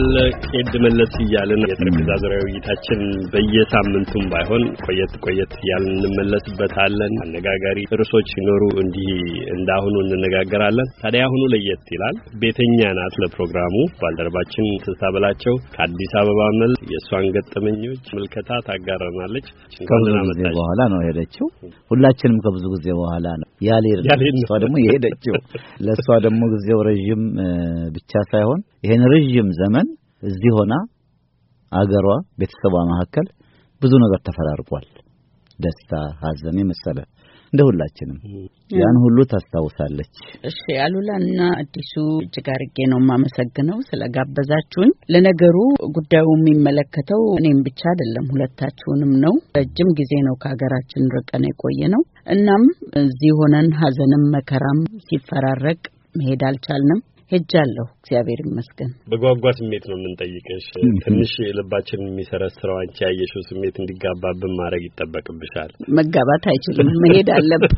ሄድ መለስ እያልን የጠረጴዛ ዙሪያ ውይይታችን በየሳምንቱም ባይሆን ቆየት እያልን እንመለስበታለን። አነጋጋሪ ርዕሶች ሲኖሩ እንዲህ እንዳሁኑ እንነጋገራለን። ታዲያ አሁኑ ለየት ይላል። ቤተኛ ናት ለፕሮግራሙ ባልደረባችን ተሳበላቸው ከአዲስ አበባ መልስ የሷን ገጠመኞች ምልከታ ታጋራናለች። ከብዙ ጊዜ በኋላ ነው ሄደችው። ሁላችንም ከብዙ ጊዜ በኋላ ነው ያሌር እሷ ደግሞ የሄደችው። ለሷ ደግሞ ጊዜው ረጅም ብቻ ሳይሆን ይሄን ረጅም ዘመን እዚህ ሆና አገሯ ቤተሰቧ መካከል ብዙ ነገር ተፈራርቋል። ደስታ፣ ሐዘን የመሰለ እንደ ሁላችንም ያን ሁሉ ታስታውሳለች። እሺ አሉላና አዲሱ እጅግ አድርጌ ነው የማመሰግነው ስለጋበዛችሁኝ። ለነገሩ ጉዳዩ የሚመለከተው እኔም ብቻ አይደለም ሁለታችሁንም ነው። ረጅም ጊዜ ነው ከሀገራችን ርቀን የቆየነው። እናም እዚህ ሆነን ሐዘንም መከራም ሲፈራረቅ መሄድ አልቻልንም። ሄጃለሁ እግዚአብሔር ይመስገን። በጓጓ ስሜት ነው የምንጠይቅሽ። ትንሽ ልባችን የሚሰረስረው አንቺ ያየሽው ስሜት እንዲጋባብን ማድረግ ይጠበቅብሻል። መጋባት አይችልም፣ መሄድ አለበት።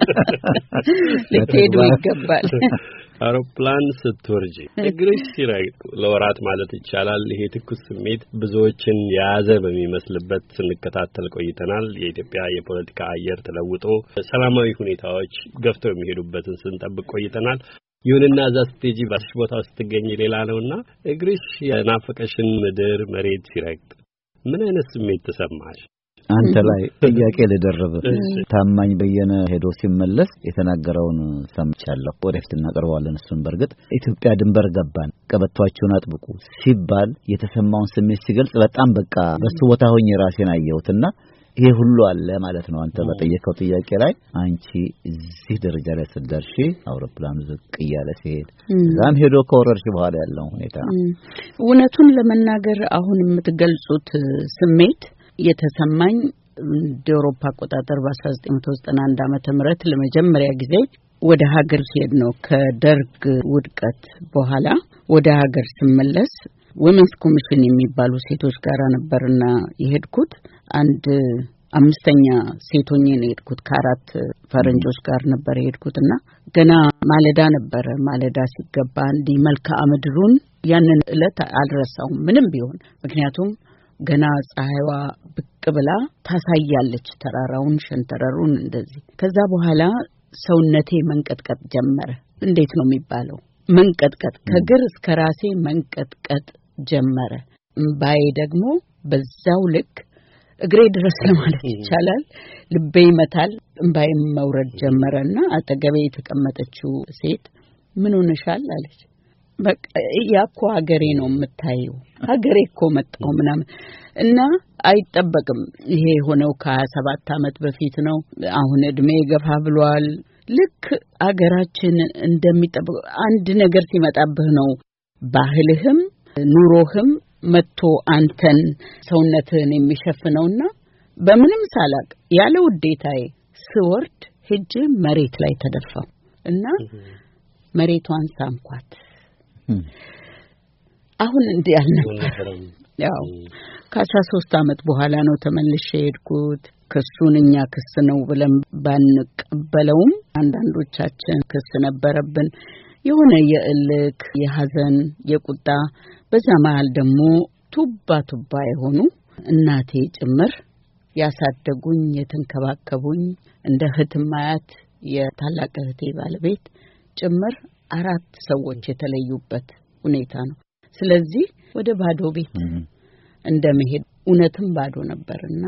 ልትሄዱ ይገባል። አውሮፕላን ስትወርጂ እግርሽ ሲረግጥ ለወራት ማለት ይቻላል ይሄ ትኩስ ስሜት ብዙዎችን የያዘ በሚመስልበት ስንከታተል ቆይተናል። የኢትዮጵያ የፖለቲካ አየር ተለውጦ ሰላማዊ ሁኔታዎች ገፍተው የሚሄዱበትን ስንጠብቅ ቆይተናል። ይሁንና እዛ ስቴጂ ባሽ ቦታው ስትገኝ ሌላ ነውና እግርሽ የናፈቀሽን ምድር መሬት ሲረግጥ ምን አይነት ስሜት ተሰማሽ? አንተ ላይ ጥያቄ ልደርብ። ታማኝ በየነ ሄዶ ሲመለስ የተናገረውን ሰምቻለሁ። ወደፊት እናቀርባለን እሱን። በርግጥ ኢትዮጵያ ድንበር ገባን ቀበቷቸውን አጥብቁ ሲባል የተሰማውን ስሜት ሲገልጽ በጣም በቃ በሱ ቦታ ሆኜ ራሴን አየሁትና ይሄ ሁሉ አለ ማለት ነው። አንተ በጠየቀው ጥያቄ ላይ አንቺ እዚህ ደረጃ ላይ ስትደርሺ አውሮፕላኑ ዝቅ እያለ ሲሄድ ዛም ሄዶ ከወረርሽ በኋላ ያለው ሁኔታ እውነቱን ለመናገር አሁን የምትገልጹት ስሜት የተሰማኝ በአውሮፓ አቆጣጠር በ1991 ዓመተ ምህረት ለመጀመሪያ ጊዜ ወደ ሀገር ሲሄድ ነው። ከደርግ ውድቀት በኋላ ወደ ሀገር ስመለስ ወመንስ ኮሚሽን የሚባሉ ሴቶች ጋር ነበርና የሄድኩት። አንድ አምስተኛ ሴቶኝ ነው የሄድኩት። ከአራት ፈረንጆች ጋር ነበር የሄድኩትና ገና ማለዳ ነበረ። ማለዳ ሲገባ እንዲ መልክዓ ምድሩን ያንን እለት አልረሳውም ምንም ቢሆን። ምክንያቱም ገና ፀሐይዋ ብቅ ብላ ታሳያለች ተራራውን፣ ሸንተረሩን እንደዚህ። ከዛ በኋላ ሰውነቴ መንቀጥቀጥ ጀመረ። እንዴት ነው የሚባለው? መንቀጥቀጥ ከግር እስከ ራሴ መንቀጥቀጥ ጀመረ። እምባዬ ደግሞ በዛው ልክ እግሬ ድረስ ለማለት ይቻላል ልቤ ይመታል። እምባዬ መውረድ ጀመረና አጠገቤ የተቀመጠችው ሴት ምን ሆነሻል አለች። በቃ ያኮ ሀገሬ ነው የምታየው፣ ሀገሬ እኮ መጣው ምናምን እና አይጠበቅም። ይሄ ሆነው ከ27 ዓመት በፊት ነው። አሁን እድሜ ገፋ ብሏል። ልክ ሀገራችን እንደሚጠብቅ አንድ ነገር ሲመጣብህ ነው ባህልህም ኑሮህም መጥቶ አንተን ሰውነትህን የሚሸፍነውና በምንም ሳላቅ ያለ ውዴታዬ ስወርድ ሄጄ መሬት ላይ ተደፋው እና መሬቷን ሳምኳት። አሁን እንዲህ አልነበረም። ያው ከ13 ዓመት በኋላ ነው ተመልሼ ሄድኩት። ክሱንኛ ክስ ነው ብለን ባንቀበለውም አንዳንዶቻችን ክስ ነበረብን። የሆነ የእልክ፣ የሐዘን፣ የቁጣ በዛ መሃል ደግሞ ቱባ የሆኑ እናቴ ጭምር ያሳደጉኝ የተንከባከቡኝ እንደ እህትም አያት የታላቅ እህቴ ባለቤት ጭምር 4 ሰዎች የተለዩበት ሁኔታ ነው። ስለዚህ ወደ ባዶ ቤት እንደመሄድ እውነትም ባዶ ነበርና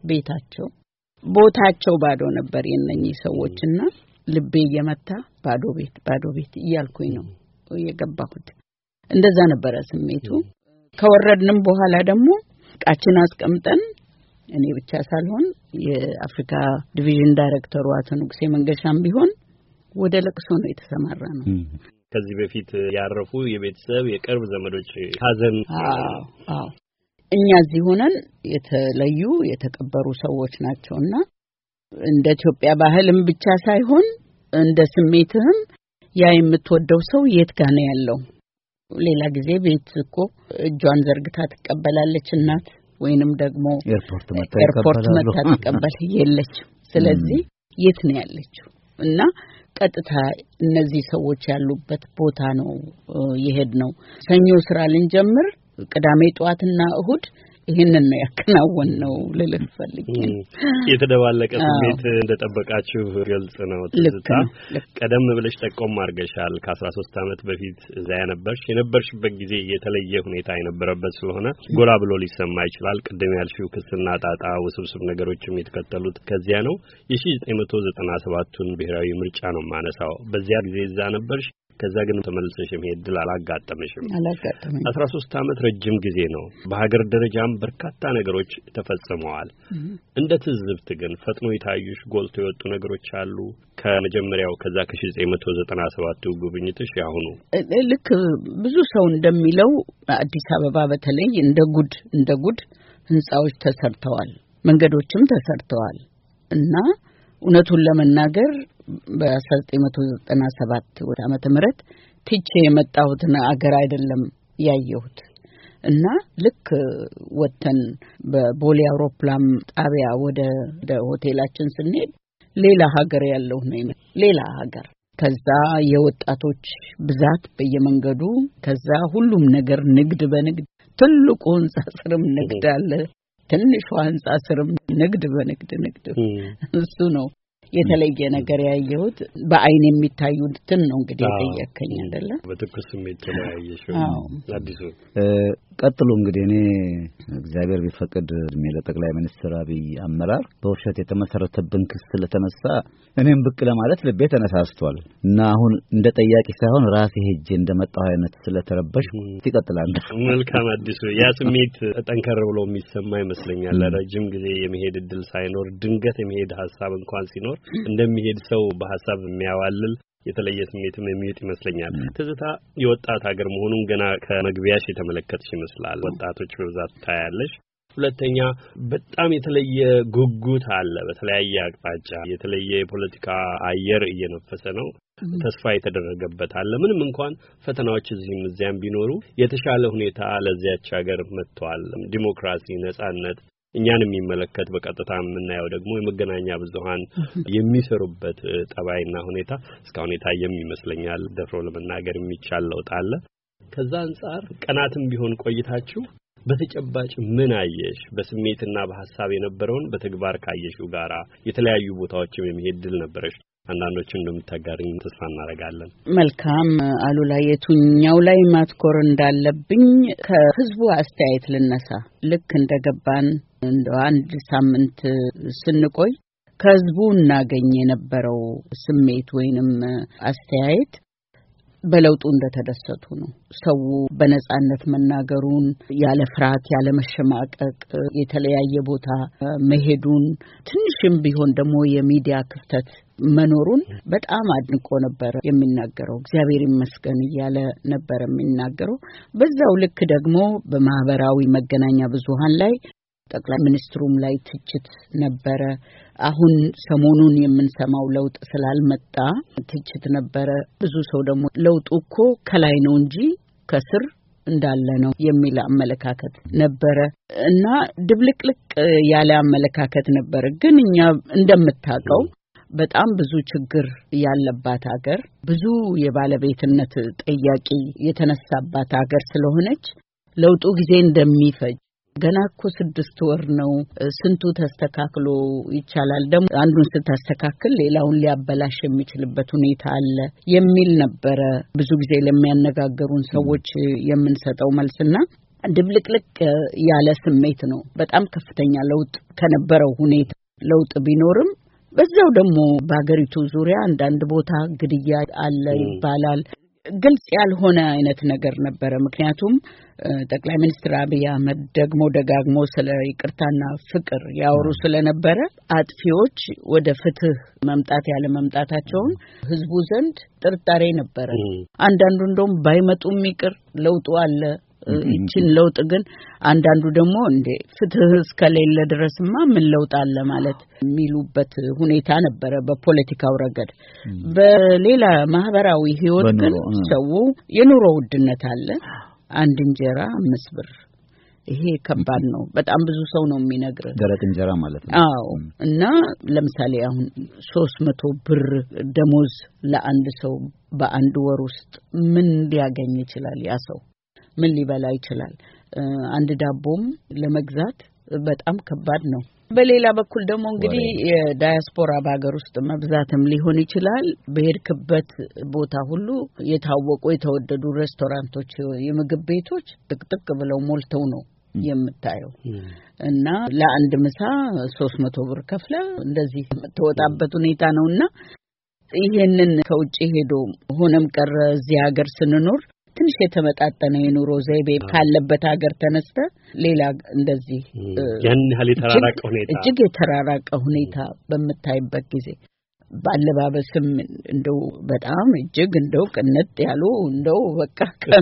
ቦታቸው ባዶ ነበር የነኚህ ሰዎችና ልቤ እየመታ ባዶ ቤት እያልኩኝ ነው የገባሁት። እንደዛ ነበረ ስሜቱ። ከወረድንም በኋላ ደግሞ ቃችን አስቀምጠን እኔ ብቻ ሳልሆን የአፍሪካ ዲቪዥን ዳይሬክተሩ አቶ ንጉሴ መንገሻም ቢሆን ወደ ለቅሶ ነው የተሰማራ ነው። ከዚህ በፊት ያረፉ የቤተሰብ የቅርብ ዘመዶች ሐዘን እኛ እዚህ ሆነን የተለዩ የተቀበሩ ሰዎች ናቸውና እንደ ኢትዮጵያ ባህልም ብቻ ሳይሆን እንደ ስሜትህም ያ የምትወደው ሰው የት ጋር ነው ያለው? ሌላ ጊዜ ቤት እኮ እጇን ዘርግታ ትቀበላለች እናት፣ ወይንም ደግሞ ኤርፖርት መታ ትቀበል የለች። ስለዚህ የት ነው ያለችው? እና ቀጥታ እነዚህ ሰዎች ያሉበት ቦታ ነው የሄድነው። ሰኞ ስራ ልንጀምር ቅዳሜ ጧትና እሁድ ይሄንን ነው ያከናወነው ልልህ ፈልጌ የተደባለቀ ስሜት እንደጠበቃችሁ ግልጽ ነው ትዝታ ቀደም ብለሽ ጠቆም አድርገሻል ከ13 ዓመት በፊት እዛ የነበርሽበት ጊዜ የተለየ ሁኔታ የነበረበት ስለሆነ ጎላ ብሎ ሊሰማ ይችላል ቀደም ያልሽው ክስና ጣጣ ውስብስብ ነገሮችም የተከተሉት ከዚያ ነው የ1997ቱን ብሔራዊ ምርጫ ነው ማነሳው በዚያ ጊዜ እዛ ነበርሽ ከዛ ግን ተመልሰሽ መሄድ ድል አላጋጠመሽም 13 ዓመት ረጅም ጊዜ ነው በሀገር ደረጃም በርካታ ነገሮች ተፈጽመዋል እንደ ትዝብት ግን ፈጥኖ የታዩሽ ጎልቶ የወጡ ነገሮች አሉ ከመጀመሪያው ከዛ ከ1997 ጉብኝትሽ ያሁኑ ልክ ብዙ ሰው እንደሚለው አዲስ አበባ በተለይ እንደ ጉድ ህንጻዎች ተሰርተዋል መንገዶችም ተሰርተዋል እና እውነቱን ለመናገር በ1997 ዓመተ ምህረት ትቼ የመጣሁትን አገር አይደለም ያየሁት እና ልክ ወተን በቦሌ አውሮፕላን ጣቢያ ወደ ሆቴላችን ስንሄድ ሌላ ሀገር ያለው ነው ሌላ ሀገር ከዛ የወጣቶች ብዛት በየመንገዱ ከዛ ሁሉም ነገር ንግድ በንግድ ትልቁ ህንጻ ስርም ንግድ አለ ትንሿ ህንጻ ስርም ንግድ በንግድ እሱ ነው የተለየ ነገር ያየሁት በአይን የሚታዩትን ነው እንግዲህ የጠየከኝ አይደለ በትኩስ ስሜት ተለያየሽው አዲሱ ቀጥሎ እንግዲህ እኔ እግዚአብሔር ቢፈቅድ ለጠቅላይ ሚኒስትር አብይ አመራር በውሸት የተመሰረተብን ክስ ስለተነሳ እኔም ብቅ ለማለት ልቤ ተነሳስቷል እና አሁን እንደ ጠያቂ ሳይሆን ራሴ ሄጄ እንደመጣው አይነት ስለተረበሽ ይቀጥላል መልካም አዲሱ ያ ስሜት ጠንከር ብሎ የሚሰማ ይመስለኛል ለረጅም ጊዜ የመሄድ እድል ሳይኖር ድንገት የመሄድ ሐሳብ እንኳን ሲኖር እንደሚሄድ ሰው በሐሳብ የሚያዋልል የተለየ ስሜትም የሚይጥ ይመስለኛል ትዝታ የወጣት ሀገር መሆኑን ገና ከመግቢያሽ የተመለከትሽ ይመስላል ወጣቶች በብዛት ታያለሽ ሁለተኛ በጣም የተለየ ጉጉት አለ በተለያየ አቅጣጫ የተለየ የፖለቲካ አየር እየነፈሰ ነው ተስፋ የተደረገበት አለ ምንም እንኳን ፈተናዎች እዚህም እዚያም ቢኖሩ የተሻለ ሁኔታ ለዚያች ሀገር መጥቷል ዲሞክራሲ ነጻነት እኛን የሚመለከት በቀጥታ የምናየው ደግሞ የመገናኛ ብዙሃን የሚሰሩበት ጠባይና ሁኔታ እስካሁን የታየም ይመስለኛል ደፍሮ ለመናገር የሚቻል ለውጥ አለ ከዛ አንፃር ቀናትም ቢሆን ቆይታችሁ በተጨባጭ ምን አየሽ በስሜትና በሐሳብ የነበረውን በተግባር ካየሽው ጋራ የተለያዩ ቦታዎችም የሚሄድ ድል ነበረሽ አንዳንዶቹን እንደምታጋሪኝ ተስፋ እናደርጋለን መልካም አሉላ የቱኛው ላይ ማትኮር እንዳለብኝ ከህዝቡ አስተያየት ልነሳ ልክ እንደገባን እንደ አንድ ሳምንት ስንቆይ ከህዝቡ እናገኝ የነበረው ስሜት ወይንም አስተያየት በለውጡ እንደተደሰቱ ነው ሰው በነጻነት መናገሩን ያለ ፍርሃት ያለ መሸማቀቅ የተለያየ ቦታ መሄዱን ትንሽም ቢሆን ደግሞ የሚዲያ ክፍተት መኖሩን በጣም አድንቆ ነበር የሚናገረው እግዚአብሔር ይመስገን እያለ ነበር የሚናገረው በዛው ልክ ደግሞ በማህበራዊ መገናኛ ብዙሃን ላይ ጠቅላይ ሚኒስትሩም ላይ ትችት ነበረ አሁን ሰሞኑን የምንሰማው ለውጥ ስላልመጣ ትችት ነበረ ብዙ ሰው ደግሞ ለውጡ እኮ ከላይ ነው እንጂ ከስር እንዳለ ነው የሚል አመለካከት ነበረ እና ድብልቅልቅ ያለ አመለካከት ነበር ግን እኛ እንደምታውቀው በጣም ብዙ ችግር ያለባት ሀገር ብዙ የባለቤትነት ጥያቄ የተነሳባት ሀገር ስለሆነች ለውጡ ጊዜ እንደሚፈጅ ገና እኮ 6 ወር ነው ስንቱ ተስተካክሎ ይቻላል ደግሞ አንዱን ስታስተካክል ሌላውን ሊያበላሽ የሚችልበት ሁኔታ አለ የሚል ነበር ብዙ ጊዜ ለሚያነጋገሩን ሰዎች የምንሰጠው መልስና ድብልቅልቅ ያለ ስሜት ነው በጣም ከፍተኛ ለውጥ ከነበረው ሁኔታ ለውጥ ቢኖርም በዛው ደግሞ በአገሪቱ ዙሪያ አንዳንድ ቦታ ግድያ አለ ይባላል ግልጽ ያልሆነ አይነት ነገር ነበረ ምክንያቱም ጠቅላይ ሚኒስትር አብይ አህመድ ደግሞ ደጋግሞ ስለ ይቅርታና ፍቅር ያወሩ ስለነበረ አጥፊዎች ወደ ፍትህ መምጣት ያለ መምጣታቸውን ህዝቡ ዘንድ ጥርጣሬ ነበረ አንዳንዱ እንደውም ባይመጡም ይቅር ለውጡ አለ ይችን ለውጥ ግን አንዳንዱ ደግሞ እንደ ፍትህ እስከሌለ ድረስማ ምን ለውጥ አለ ማለት የሚሉበት ሁኔታ ነበረ በፖለቲካው ረገድ በሌላ ማህበራዊ ህይወት ግን ሰው የኑሮ ውድነት አለ አንድ እንጀራ 5 ብር ይሄ ከባድ ነው በጣም ብዙ ሰው ነው የሚነግር ደረቅ እንጀራ ማለት ነው አዎ እና ለምሳሌ አሁን 300 ብር ደሞዝ ለአንድ ሰው በአንድ ወር ውስጥ ምን ሊያገኝ ይችላል ያ ሰው ምን ሊበላ ይችላል አንድ ዳቦም ለመግዛት በጣም ከባድ ነው። በሌላ በኩል ደግሞ እንግዲህ የዳያስፖራ በአገር ውስጥ መብዛትም ሊሆን ይችላል። በሄድክበት ቦታ ሁሉ የታወቁ የተወደዱ ሬስቶራንቶች፣ የምግብ ቤቶች ጥቅጥቅ ብለው ሞልተው ነው የምታየው እና ለአንድ ምሳ 300 ብር ከፍለ እንደዚህ ተወጣበት ሁኔታ ነውና ይሄንን ከውጪ ሄዶ ሆነም ቀረ እዚህ ሀገር ስንኖር ትንሽ የተመጣጠነ የኑሮ ዘይቤ ካለበት ሀገር ተነስተ ሌላ እንደዚህ ያን ያህል የተራራቀ ሁኔታ እጅግ የተራራቀ ሁኔታ በመታይበት ጊዜ ባለባበስም እንደው በጣም እጅግ እንደው ቅንጥ ያሉ እንደው በቃ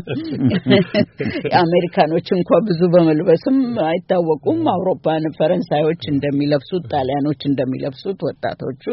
አሜሪካኖች እንኳን ብዙ በመልበስም አይታወቁም። አውሮፓን ፈረንሳዮች እንደሚለብሱት፣ ጣሊያኖች እንደሚለብሱት ወጣቶቹ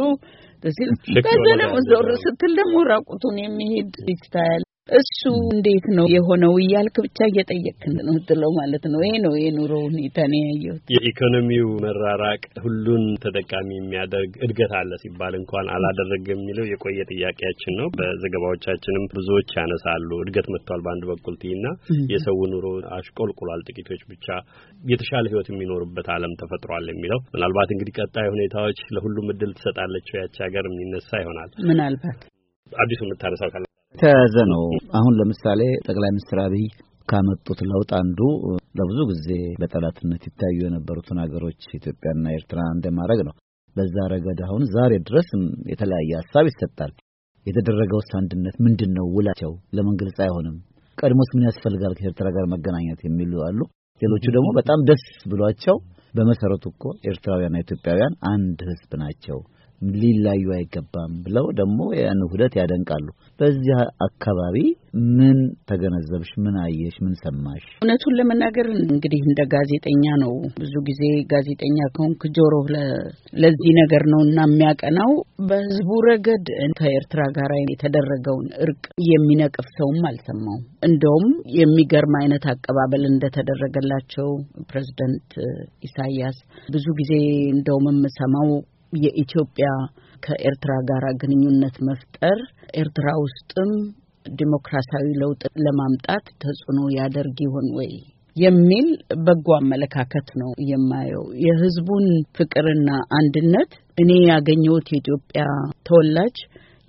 ከዘለም ዞር ስትል ደግሞ ራቁቱን የሚሄድ ስታይል እሱ እንዴት ነው የሆነው እያልክ ብቻ እየጠየቅን ነው ትለው ማለት ነው። ይሄ ነው የኑሮ ሁኔታ ነው ያየሁት። የኢኮኖሚው መራራቅ ሁሉን ተጠቃሚ የሚያደርግ እድገት አለ ሲባል እንኳን አላደረገም የሚለው የቆየ ጥያቄያችን ነው። በዘገባዎቻችንም ብዙዎች ያነሳሉ። እድገት መጥቷል በአንድ በኩል ትይና የሰው ኑሮ አሽቆልቁሏል፣ ጥቂቶች ብቻ የተሻለ ህይወት የሚኖሩበት ዓለም ተፈጥሯል የሚለው ምናልባት እንግዲህ ቀጣይ ሁኔታዎች ለሁሉም እድል ትሰጣለች ያቺ ሀገር የሚነሳ ይሆናል። ምናልባት አዲሱ የምታነሳው ካለ ተያዘ ነው። አሁን ለምሳሌ ጠቅላይ ሚኒስትር አብይ ካመጡት ለውጥ አንዱ ለብዙ ጊዜ በጠላትነት ይታዩ የነበሩትን ሀገሮች ኢትዮጵያና ኤርትራ እንደማድረግ ነው። በዛ ረገድ አሁን ዛሬ ድረስ የተለያየ ሐሳብ ይሰጣል። የተደረገው አንድነት ምንድነው? ውላቸው ለምን ግልጽ አይሆንም? ቀድሞስ ምን ያስፈልጋል ከኤርትራ ጋር መገናኘት የሚሉ አሉ። ሌሎቹ ደግሞ በጣም ደስ ብሏቸው በመሰረቱ እኮ ኤርትራውያንና ኢትዮጵያውያን አንድ ህዝብ ናቸው፣ ሊላዩ አይገባም ብለው ደግሞ ያን ሁለት ያደንቃሉ። በዚህ አካባቢ ምን ተገነዘብሽ? ምን አየሽ? ምን ሰማሽ? እውነቱን ለመናገር እንግዲህ እንደ ጋዜጠኛ ነው። ብዙ ጊዜ ጋዜጠኛ ከሆንክ ጆሮ ለዚህ ነገር ነውና የሚያቀናው። በህዝቡ ረገድ ከኤርትራ ጋር የተደረገውን እርቅ የሚነቅፍ ሰውም አልሰማውም። እንደውም የሚገርም አይነት አቀባበል እንደተደረገላቸው ፕሬዝዳንት ኢሳያስ ብዙ ጊዜ እንደውም የምሰማው የኢትዮጵያ ከኤርትራ ጋር ግንኙነት መፍጠር ኤርትራ ውስጥም ዲሞክራሲያዊ ለውጥ ለማምጣት ተጽዕኖ ያደርግ ይሆን ወይ የሚል በጎ አመለካከት ነው የማየው። የህዝቡን ፍቅርና አንድነት እኔ ያገኘሁት የኢትዮጵያ ተወላጅ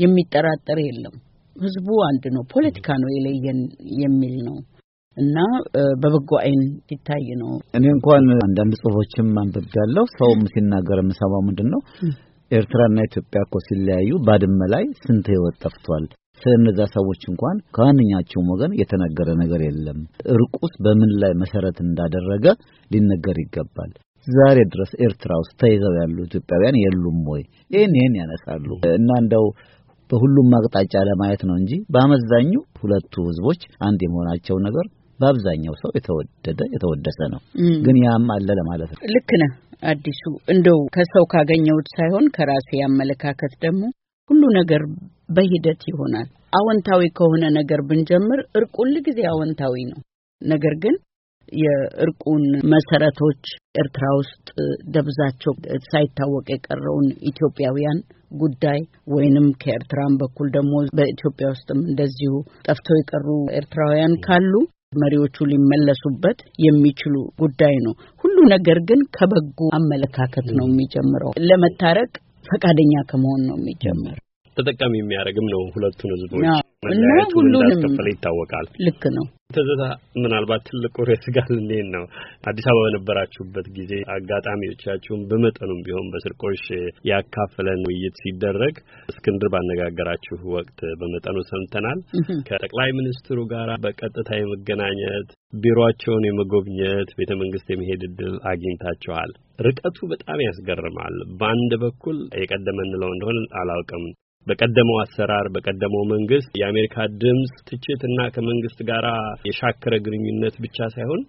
የሚጠራጠር የለም። ህዝቡ አንድ ነው፣ ፖለቲካ ነው የለየን የሚል ነው እና በበጎ አይን ይታይ ነው። እኔ እንኳን አንዳንድ ጽሁፎችም አንብቤያለሁ። ሰውም ሲናገር የምሰማው ምንድነው ኤርትራና ኢትዮጵያ እኮ ሲለያዩ ባድመ ላይ ስንት ህይወት ጠፍቷል። ስለነዛ ሰዎች እንኳን ከዋንኛቸው ወገን የተነገረ ነገር የለም። እርቁስ በምን ላይ መሰረት እንዳደረገ ሊነገር ይገባል። ዛሬ ድረስ ኤርትራ ውስጥ ተይዘው ያሉ ኢትዮጵያውያን የሉም ወይ? ይሄን ያነሳሉ እና እንደው በሁሉም አቅጣጫ ለማየት ነው እንጂ በአመዛኙ ሁለቱ ህዝቦች አንድ የመሆናቸው ነገር በአብዛኛው ሰው የተወደሰ ነው። ግን ያም አለ ለማለት ነው። ልክ ነህ አዲሱ። እንደው ከሰው ካገኘውት ሳይሆን ከራሴ አመለካከት ደግሞ ሁሉ ነገር በሂደት ይሆናል። አዎንታዊ ከሆነ ነገር ብንጀምር እርቁ ለጊዜ አዎንታዊ ነው። ነገር ግን የእርቁን መሰረቶች ኤርትራ ውስጥ ደብዛቸው ሳይታወቅ የቀረውን ኢትዮጵያውያን ጉዳይ ወይንም ከኤርትራም በኩል ደግሞ በኢትዮጵያ ውስጥም እንደዚሁ ጠፍተው የቀሩ ኤርትራውያን ካሉ መሪዎቹ ሊመለሱበት የሚችሉ ጉዳይ ነው። ሁሉ ነገር ግን ከበጎ አመለካከት ነው የሚጀምረው። ለመታረቅ ፈቃደኛ ከመሆን ነው የሚጀምረው። ተጠቃሚ የሚያደርግም ነው ሁለቱን ህዝቦች እና ሁሉንም ተፈለ ይታወቃል። ልክ ነው። ተዘታ ምናልባት ትልቁ ሬስጋል እንዴት ነው አዲስ አበባ በነበራችሁበት ጊዜ አጋጣሚዎቻችሁን በመጠኑም ቢሆን በስርቆሽ ያካፈለን ውይይት ሲደረግ እስክንድር ባነጋገራችሁ ወቅት በመጠኑ ሰምተናል። ከጠቅላይ ሚኒስትሩ ጋር በቀጥታ የመገናኘት ቢሮአቸውን የመጎብኘት ቤተ መንግስት የመሄድ ዕድል አግኝታችኋል። ርቀቱ በጣም ያስገርማል። በአንድ በኩል የቀደመን ነው እንደሆነ አላውቅም። በቀደመው አሰራር በቀደመው መንግስት የአሜሪካ ድምጽ ትችትና ከመንግስት ጋራ የሻከረ ግንኙነት ብቻ ሳይሆን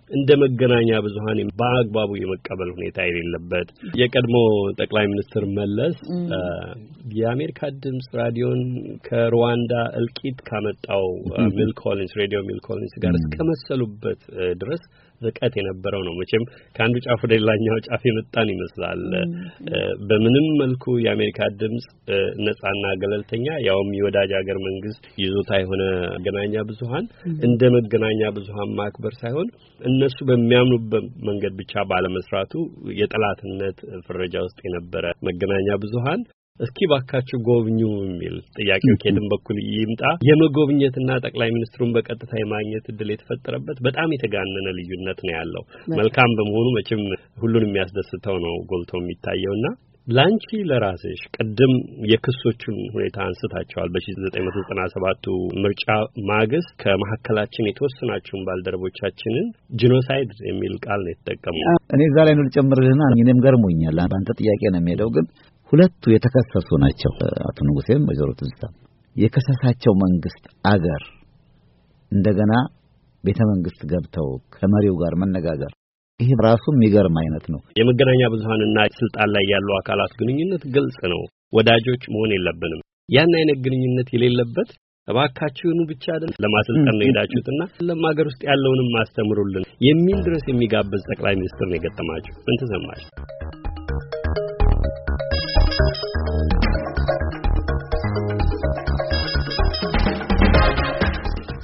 እንደ መገናኛ ብዙሃን በአግባቡ የመቀበል ሁኔታ የሌለበት የቀድሞ ጠቅላይ ሚኒስትር መለስ የአሜሪካ ድምጽ ራዲዮን ከሩዋንዳ እልቂት ካመጣው ሚል ኮሊንስ ጋር እስከመሰሉበት ድረስ ርቀት የነበረው ነው። መቼም ከአንዱ ጫፍ ወደ ሌላኛው ጫፍ የመጣን ይመስላል። በምንም መልኩ የአሜሪካ ድምጽ ነጻና ገለልተኛ ያውም የወዳጅ ሀገር መንግስት ይዞታ የሆነ መገናኛ ብዙሃን እንደ መገናኛ ብዙሃን ማክበር ሳይሆን እነሱ በሚያምኑበት መንገድ ብቻ ባለመስራቱ የጠላትነት ፍረጃ ውስጥ የነበረ መገናኛ ብዙሃን እስኪ ባካችሁ ጎብኙ የሚል ጥያቄው ከደም በኩል ይምጣ የመጎብኘትና ጠቅላይ ሚኒስትሩን በቀጥታ የማግኘት እድል የተፈጠረበት በጣም የተጋነነ ልዩነት ነው ያለው። መልካም በመሆኑ መቼም ሁሉን የሚያስደስተው ነው ጎልቶ የሚታየውና ላንቺ ለራስሽ ቀደም የክሶቹን ሁኔታ አንስታቸዋል። በ1997 ምርጫ ማግስት ከመሐከላችን የተወሰናችሁን ባልደረቦቻችንን ጂኖሳይድ የሚል ቃል ነው የተጠቀመው። እኔ እዛ ላይ ነው ልጨምርልህና እኔም ገርሞኛል። አንተ ጥያቄ ነው የሚሄደው ግን ሁለቱ የተከሰሱ ናቸው። አቶ ንጉሴም ወይዘሮ ትዝታ የከሰሳቸው መንግስት አገር እንደገና ቤተ መንግስት ገብተው ከመሪው ጋር መነጋገር ይሄ ራሱ የሚገርም አይነት ነው። የመገናኛ ብዙሃንና ስልጣን ላይ ያሉ አካላት ግንኙነት ግልጽ ነው። ወዳጆች መሆን የለብንም። ያን አይነት ግንኙነት የሌለበት እባካችሁኑ ብቻ አይደል ለማሰልጠን ነው ሄዳችሁትና ለማገር ውስጥ ያለውንም ማስተምሩልን የሚል ድረስ የሚጋብዝ ጠቅላይ ሚኒስትር ነው የገጠማችሁ። ምን ተሰማሽ?